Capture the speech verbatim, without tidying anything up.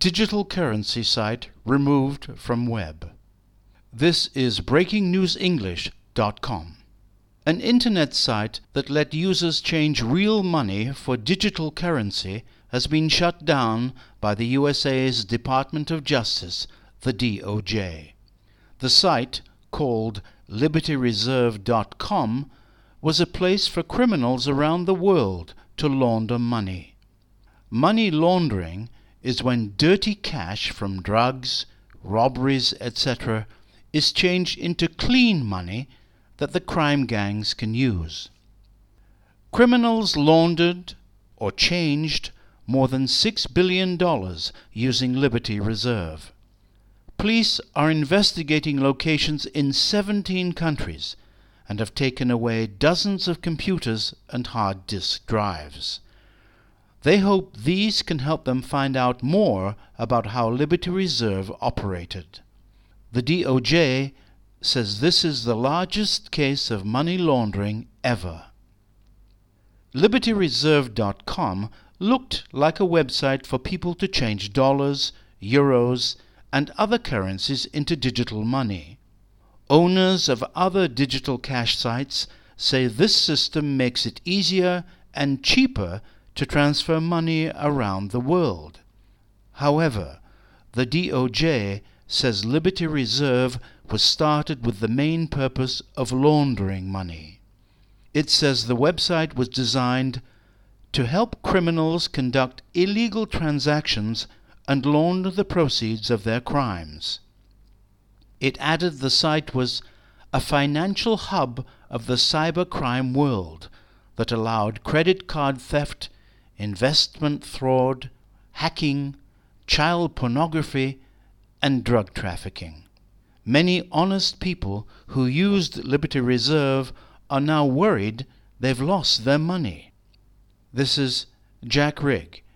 Digital currency site removed from web. This is breaking news english dot com. An internet site that let users change real money for digital currency has been shut down by the U S A's Department of Justice, the D O J. The site, called liberty reserve dot com, was a place for criminals around the world to launder money. Money laundering is when dirty cash from drugs, robberies, et cetera is changed into clean money that the crime gangs can use. Criminals laundered or changed more than six billion dollars using Liberty Reserve. Police are investigating locations in seventeen countries and have taken away dozens of computers and hard disk drives. They hope these can help them find out more about how Liberty Reserve operated. The D O J says this is the largest case of money laundering ever. liberty reserve dot com looked like a website for people to change dollars, euros, and other currencies into digital money. Owners of other digital cash sites say this system makes it easier and cheaper to transfer money around the world. However, the D O J says Liberty Reserve was started with the main purpose of laundering money. It says the website was designed to help criminals conduct illegal transactions and launder the proceeds of their crimes. It added the site was a financial hub of the cybercrime world that allowed credit card theft, investment fraud, hacking, child pornography, and drug trafficking. Many honest people who used Liberty Reserve are now worried they've lost their money. This is Jack Rigg